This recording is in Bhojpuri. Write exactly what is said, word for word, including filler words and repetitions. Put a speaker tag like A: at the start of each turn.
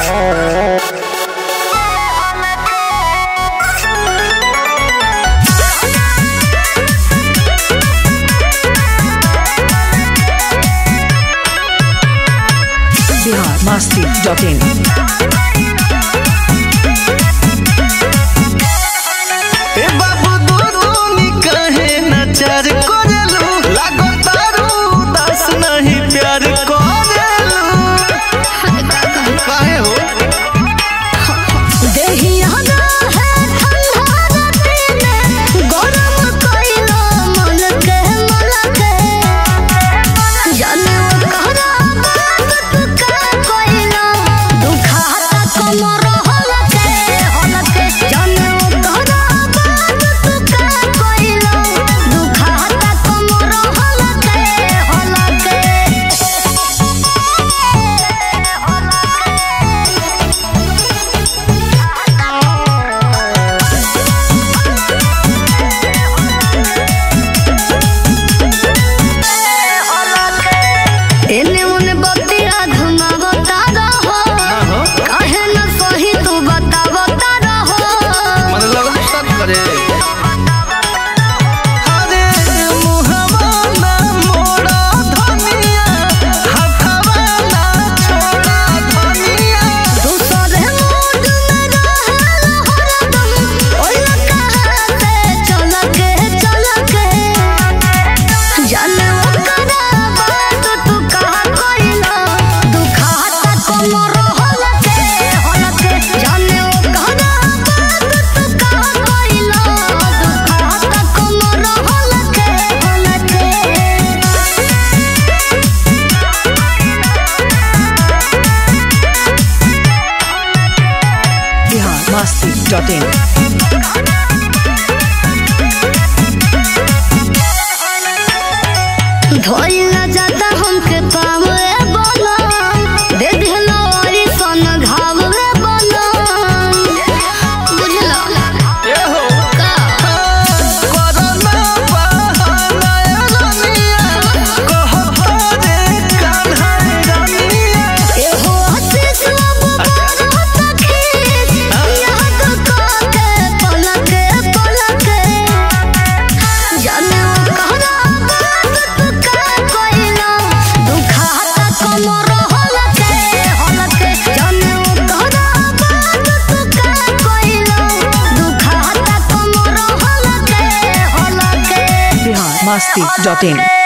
A: Masti dot in.
B: ए बाबू दूनी कहे नचर कोरेलू लागो तारू दस नहीं प्यार कोरेलू काहे हो
C: देहिया ना है ठंडा राती में गरम कइलो मन के मन के जाने वो कहरा बात तू का कइलो दुखाता कमर हल के हल के जाने वो कहरा बात तू का कइलो दुखाता कमर हल के हल के एने ओने बतिया घुमावता रहो काहे न सही तू बतावता रहो
B: मन लगा सब करे अरे मुहवा ना मोड़ा धनिया हथवा ना छोड़ा धनिया
C: दूसरे मूड में रहल हरदम ओला कहते चल के चल के जाने ओकरा बात तू कहा कइला दुखाता कमर हल के हल के जाने ओकरा बात तू कहा कइला दुखाता कमर हल के हल के
A: Masti dot in.
C: धोइला जाता हमके पावे बोला दे दिहलो और सन घावे बोला बुझला
B: ए हो
C: का
B: कोरोना बहाना रनिया कहत रे कान्हा रनिया
C: ए हो हसी सब बात खींच याद करके पलके पलके जाने वो कहरा बात तू का कइला दुखाता कमर हल के हल के जाने वो कहरा बात तू का कइला दुखाता कमर हल के हल के
A: Masti dot in.